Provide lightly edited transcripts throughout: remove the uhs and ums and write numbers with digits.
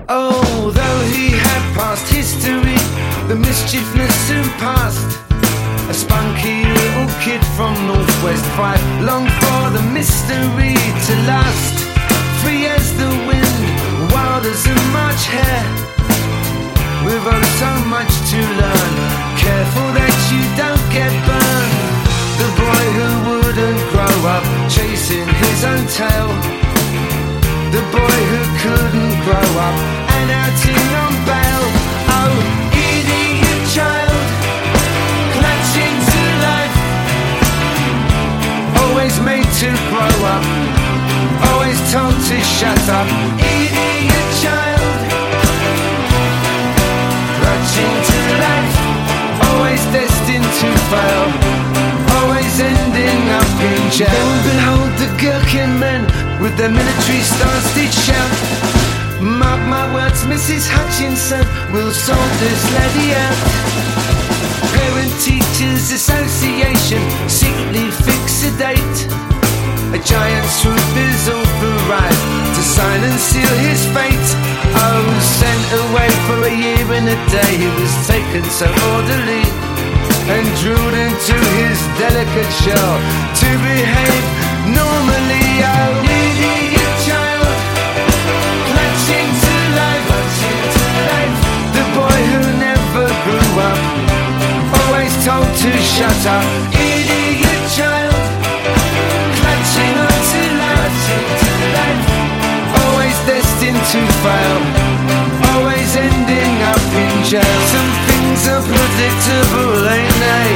Although he had past history, the mischiefness soon passed. A spunky little kid from Northwest 5 longed for the mystery to last. Free as the wind, wild as a March hare, with oh so much to learn. Careful that you don't get burned. The boy who wouldn't grow up, chasing his own tail. The boy who couldn't grow up, and outing on bail. Oh, idiot child, clutching to life. Always made to grow up, always told to shut up. Idiot child, clutching to life. Always destined to fail, always ending up in jail. Then behold the Gherkin men with their military stars did shout, mark my words, Mrs. Hutchinson, will soldiers let you out. Parent Teachers Association secretly fix a date. A giant swoop is authorized to sign and seal his fate. Oh, sent away for a year and a day, he was taken so orderly and drilled into his delicate shell to behave normally. Oh, idiot child, clutching to life, the boy who never grew up, always told to shut up. Idiot child, clutching on to life, always destined to fail, always ending up in jail. Some things are predictable, ain't they?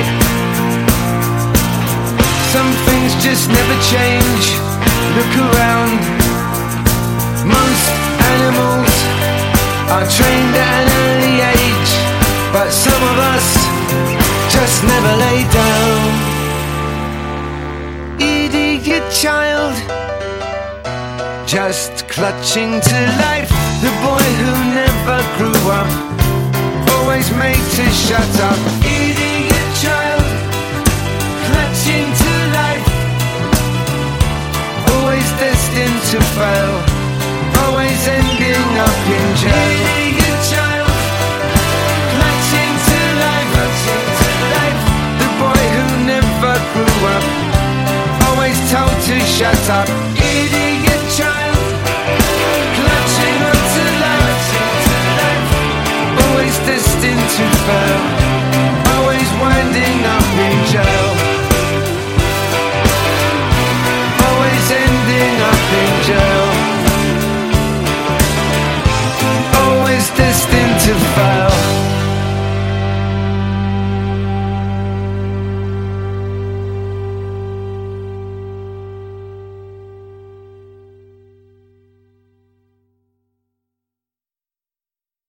Some things just never change. Look around. Most animals are trained at an early age, but some of us just never lay down. Idiot child, just clutching to life. The boy who never grew up, always made to shut up. Idiot child, clutching to life, always destined to fail, always ending up in jail. Idiot child, clutching to life, the boy who never grew up, always told to shut up. Idiot